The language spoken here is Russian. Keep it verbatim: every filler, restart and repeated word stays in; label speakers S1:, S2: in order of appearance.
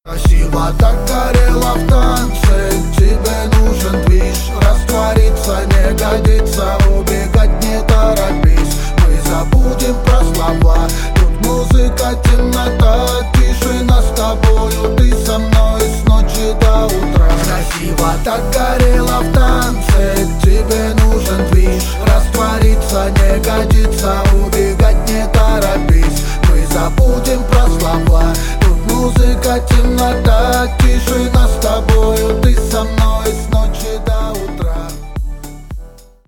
S1: Красиво так горела в танце, тебе нужен движ. Раствориться не годится, убегать не торопись. Мы забудем про слова, тут музыка, темнота, тишина с тобою, ты со мной с ночи до утра. Красиво так горела в танце, тебе нужен движ. Раствориться не годится, убегать не торопись. Мы забудем про слова, тут музыка, темнота, тишина с тобою, ты со мной.